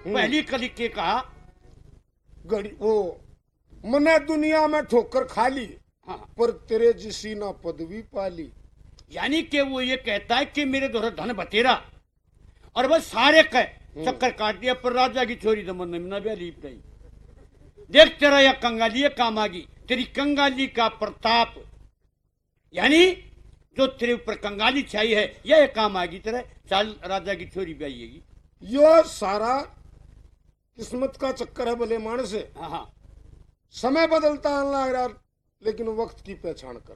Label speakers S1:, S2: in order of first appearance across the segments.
S1: पहली कली के कहा
S2: वो मने दुनिया में ठोकर खा ली,
S1: हाँ,
S2: पर तेरे जिसी ना पदवी पाली।
S1: यानी कि वो ये कहता है कि मेरे द्वारा धन बतेरा और बस सारे कह चक्कर काट दिया, पर राजा की छोरी दमन नमना भी लीप नहीं। देख तेरा यह कंगाली काम आ गई, तेरी कंगाली का प्रताप, यानी जो तेरे ऊपर कंगाली छाई है यह काम आ गई तेरा। चाल राजा की छोरी भी आएगी।
S2: यो सारा किस्मत का चक्कर है भले मानस से।
S1: हाँ हाँ,
S2: समय बदलता लग रहा, लेकिन वक्त की पहचान कर।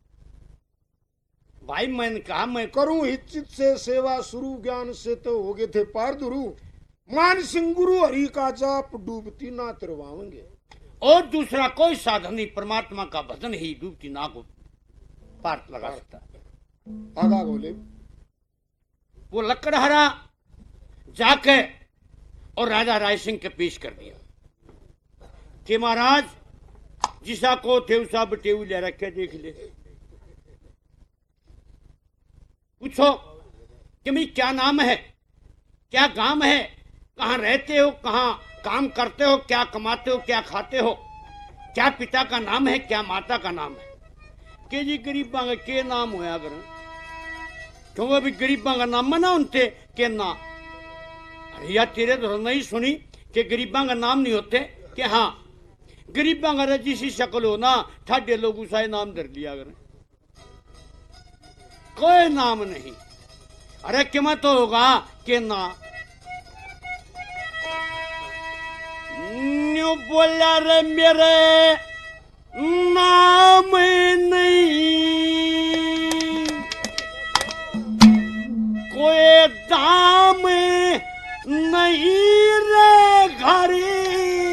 S1: भाई मैंने कहा मैं
S2: करूं हिचित से सेवा शुरू, ज्ञान से तो हो गए थे पार दुरु। मान सिंह गुरु हरि का जाप, डूबती ना तिरवाएंगे।
S1: और दूसरा कोई साधन नहीं, परमात्मा का भजन ही डूबती ना को पार लगा सकता।
S2: आगा बोले
S1: वो लकड़हारा जाके और राजा राय सिंह के पेश कर दिया कि महाराज जिसा को थे उसा बटेऊ ले रखे, देख ले। पूछो कि भाई क्या नाम है, क्या गांव है, कहाँ रहते हो, कहाँ काम करते हो, क्या कमाते हो, क्या खाते हो, क्या पिता का नाम है, क्या माता का नाम है। के जी गरीबा का के नाम होया कर, क्योंकि अभी गरीबा का नाम मना उनते के ना। अरे यार तेरे तो नहीं सुनी कि गरीबा का नाम नहीं होते कि हाँ गरीबा का जिसी शक्ल हो ना, ठाडे लोग उसा नाम धर लिया कर, कोई नाम नहीं। अरे क्यों तो होगा कि ना न्यू बोला रे मेरे नाम नहीं, कोई दाम नहीं रे घरे,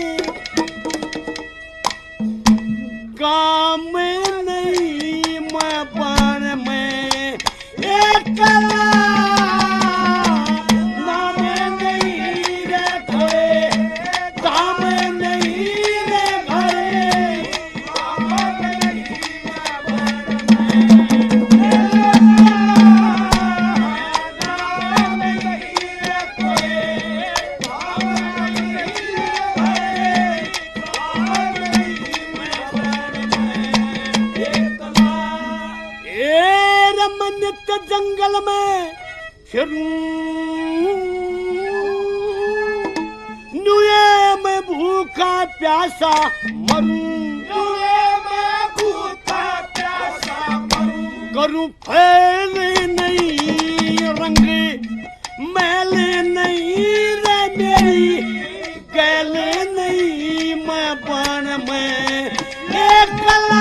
S1: काम नहीं मैं बन में एक जंगल में नुए में भूखा प्यासा मरूं, करूं फैल नहीं रंग मैल नहीं रे मेरी गैल नहीं मैं बन में एक कला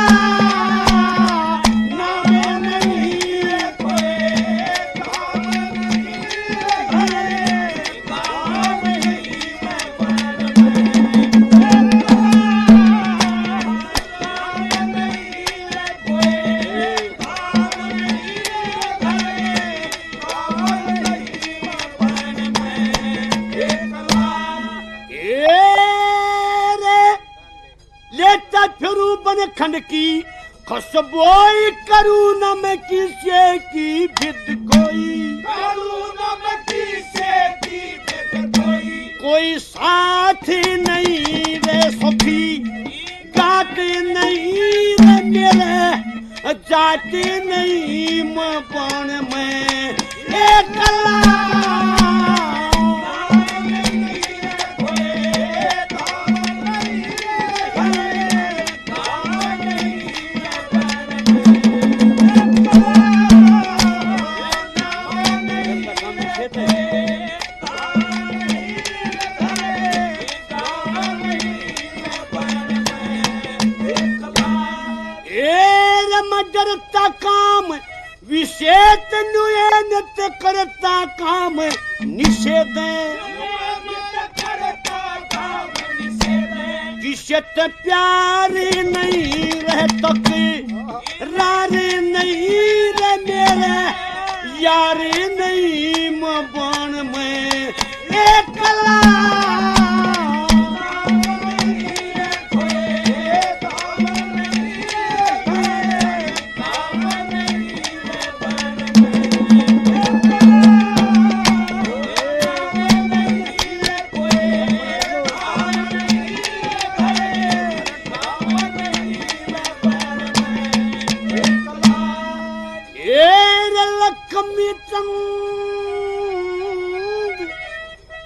S1: खंड की खसबोई करूं न मैं किसे की भिद कोई, कोई साथ नहीं रे सखी, गात नहीं रे मेरे जात नहीं मैं पान में एक डरता काम विषेद नुयनत करता काम निषेध, किसत प्यार नहीं रह तक रार नहीं रे मेरे यार नहीं मबान में एक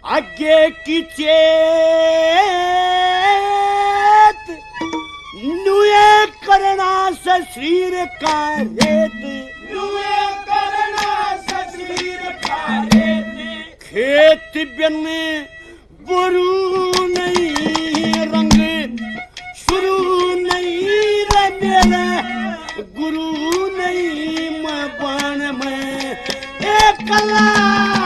S1: आगे की चेत नुए करना से शरीर का रेत, नुए करना से शरीर का रेत, खेत बिन गुरु नहीं रंग शुरू नहीं रे मेरे गुरु नहीं मैं बन में एक कला